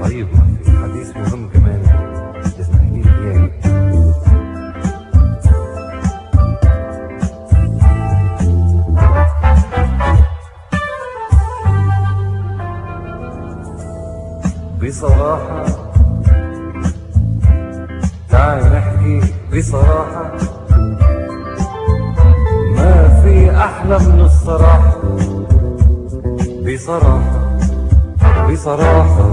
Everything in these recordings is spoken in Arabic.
طيب ما في حديث مهم كمان تسمعني لي اياه. بصراحة تعال نحكي بصراحة، ما في أحلى من الصراحة. بصراحة بصراحة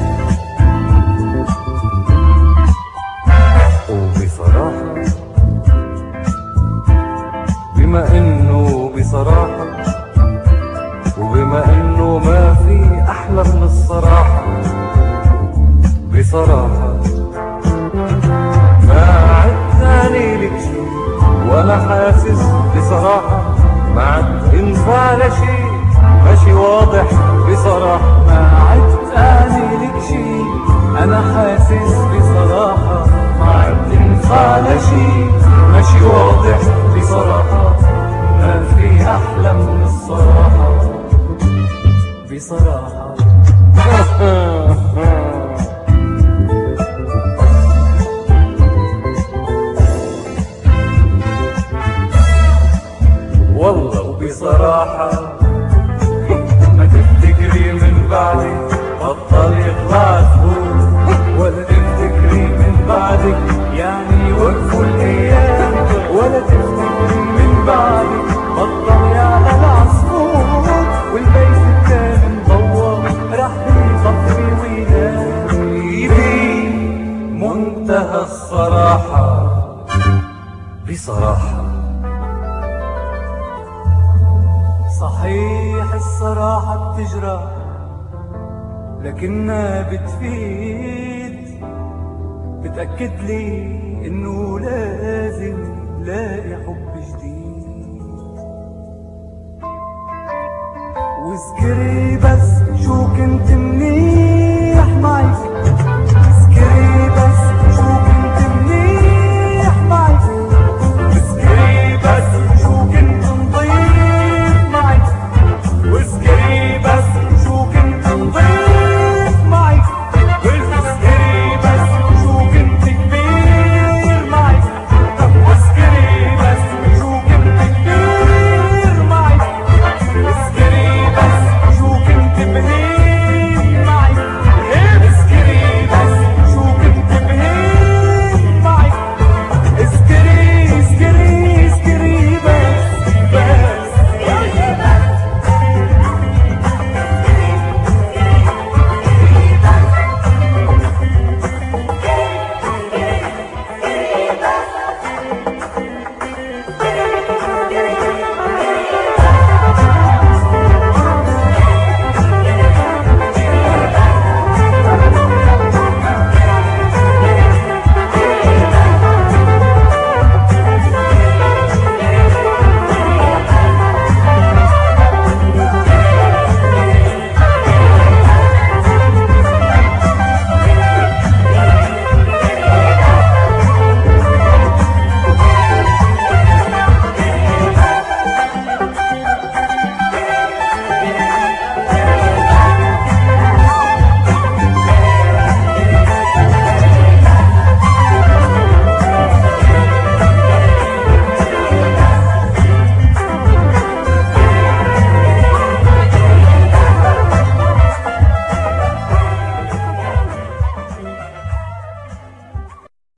وبصراحة، بما إنه بصراحة وبما إنه ما في أحلى من الصراحة. بصراحة ما عدتاني لك شي وأنا حاسس بصراحة، ما عد ينفع لشي ماشي واضح. بصراحة ما عدتاني لك شي أنا حاسس بصراحة، ما عد ينفع لشي ماشي واضح. بصراحة ما في أحلى من الصراحة. بصراحة والله وبصراحة ما تفتكري من بعدي بطل يطلع فوق، ولا تفتكري من بعدك يعني وقفوا الأيام، ولا تفتكري من بعدك بطل يعلى العصفور، والبيت التاني مضوى رح يطفي وينام. ايدي منتهى الصراحة. بصراحة صحيح الصراحة بتجرح لكنها بتفيد، بتأكد لي إنه لازم لاقي حب جديد. واذكري بس شو كنت منيح